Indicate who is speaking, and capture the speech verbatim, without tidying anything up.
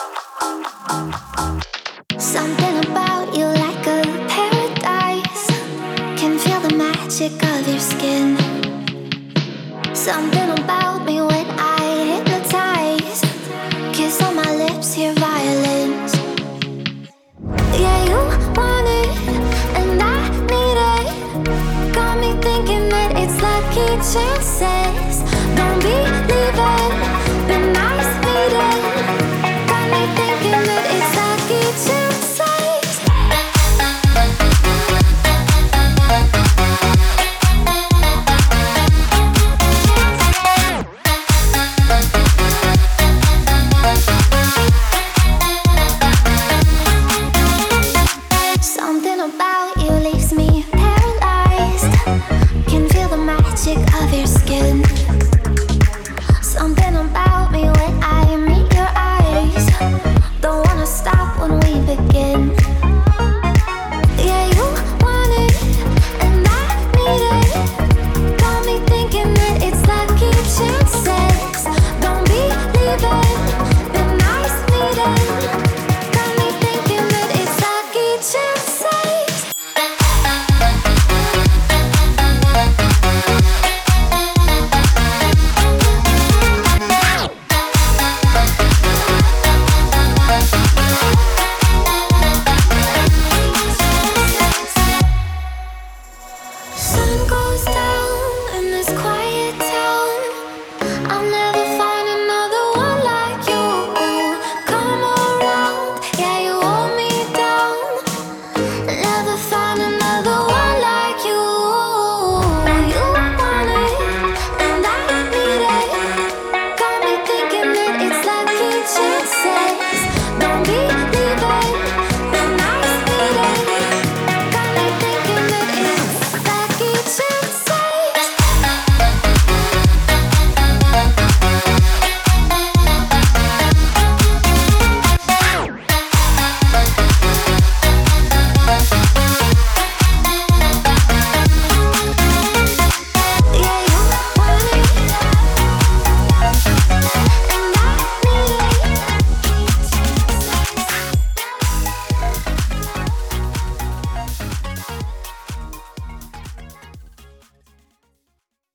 Speaker 1: Something about you like a paradise. Can feel the magic of your skin. Something about me when I hypnotize. Kiss on my lips, hear violins. Yeah, you want it, and I need it. Got me thinking that it's lucky chances. Don't believe it, been nice meeting. Got me thinking that it's lucky chances. Something about you leaves me paralyzed. Can feel the magic of your skin. Something about me when I meet your eyes. Don't wanna stop when we begin. Yeah, you want it, and I need it. Got me thinking that it's lucky chances. Don't believe it.